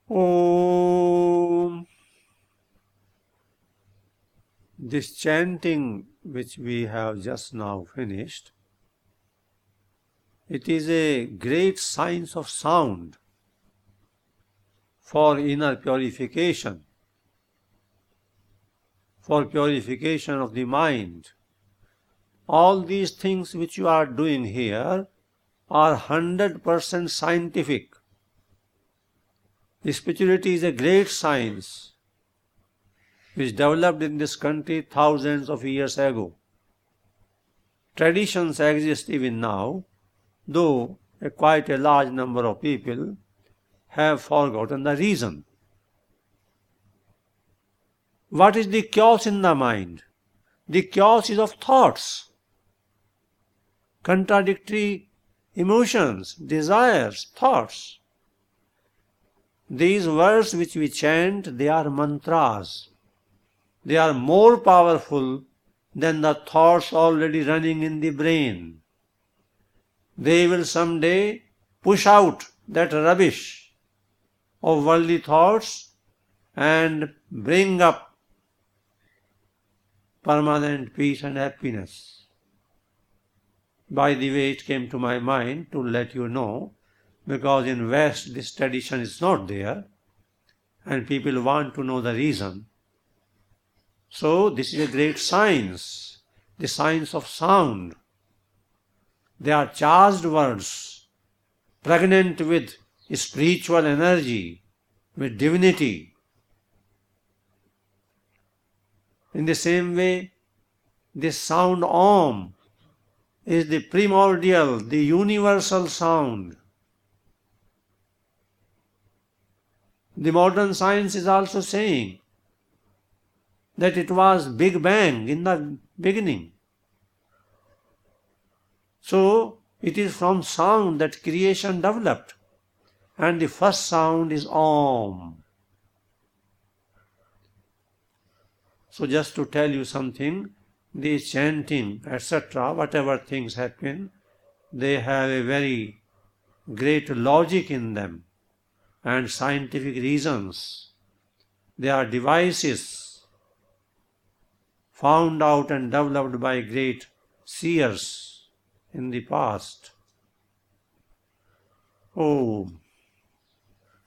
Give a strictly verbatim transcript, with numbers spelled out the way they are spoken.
Om. This chanting which we have just now finished, it is a great science of sound for inner purification, for purification of the mind. All these things which you are doing here are one hundred percent scientific. Spirituality is a great science which developed in this country thousands of years ago. Traditions exist even now, though a quite a large number of people have forgotten the reason. What is the chaos in the mind? The chaos is of thoughts, contradictory emotions, desires, thoughts. These words which we chant, they are mantras. They are more powerful than the thoughts already running in the brain. They will someday push out that rubbish of worldly thoughts and bring up permanent peace and happiness. By the way, it came to my mind to let you know, because in West this tradition is not there and people want to know the reason. So this is a great science, the science of sound. They are charged words, pregnant with spiritual energy, with divinity. In the same way, this sound Om is the primordial, the universal sound. The modern science is also saying that it was Big Bang in the beginning. So, it is from sound that creation developed. And the first sound is Om. So, just to tell you something, the chanting, et cetera, whatever things happen, they have a very great logic in them and scientific reasons. They are devices found out and developed by great seers in the past. Om.